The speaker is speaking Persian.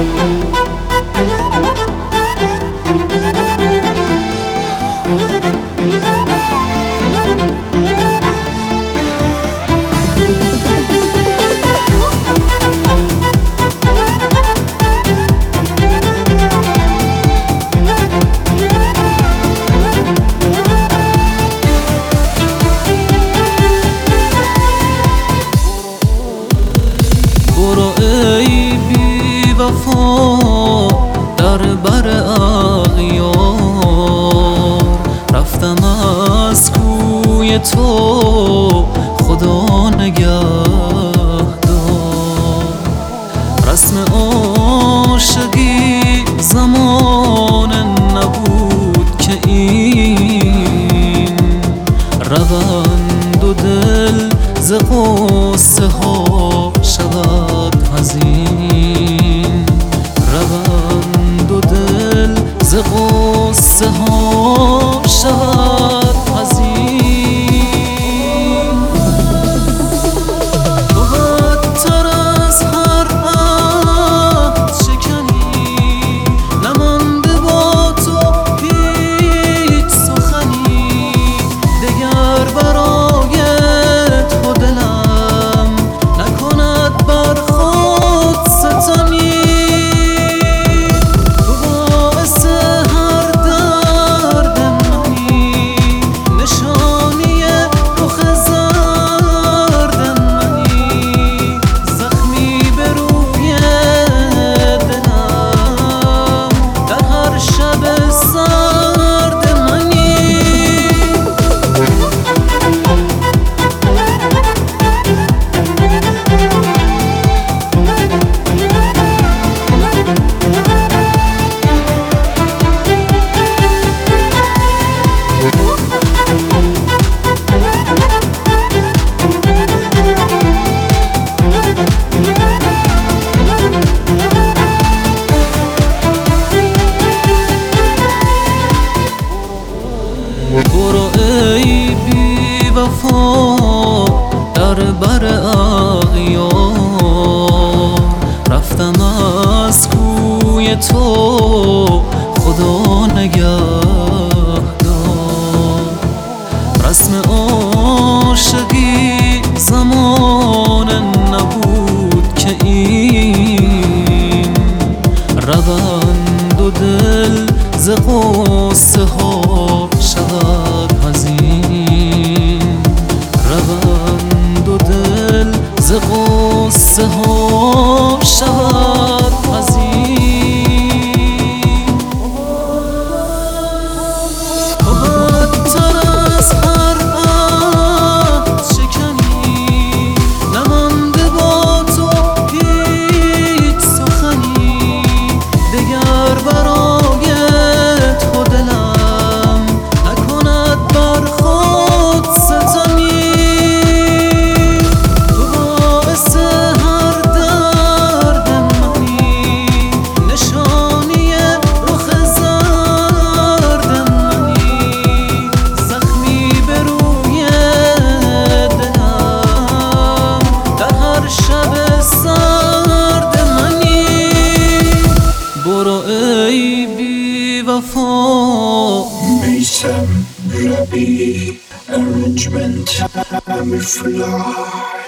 در بر اغیار رفتم از کوی تو، خدا نگهدار. رسم عاشقی زمان نبود که این روند و دل ز غصه ها شود حزین. روند و دل ز غصه ها شود حزین. تو بدتر از هر عهد شکنی، نمانده با تو هیچ سخنی. دگر برای تو دلم نکند بر خود ستمی. برو ای بی وفا در بر اغیار رفتم از کوی تو، خدا نگهدار. رسم عاشقی زمان نبود که این روند و دل ز غصه ها شود حزین. روند و دل ز غصه ها شود حزین. تو بدتر از هر عهد شکنی، نمانده با تو هیچ سخنی. دگر برای تو دلم نکند بر خود ستمی. تو باعث هر درد منی، نشانی رخ زرد منی. زخمی به روی دلم در هر شب سرد منی. برو ای بی وفا. میثم ربی arrangement Amir Fly.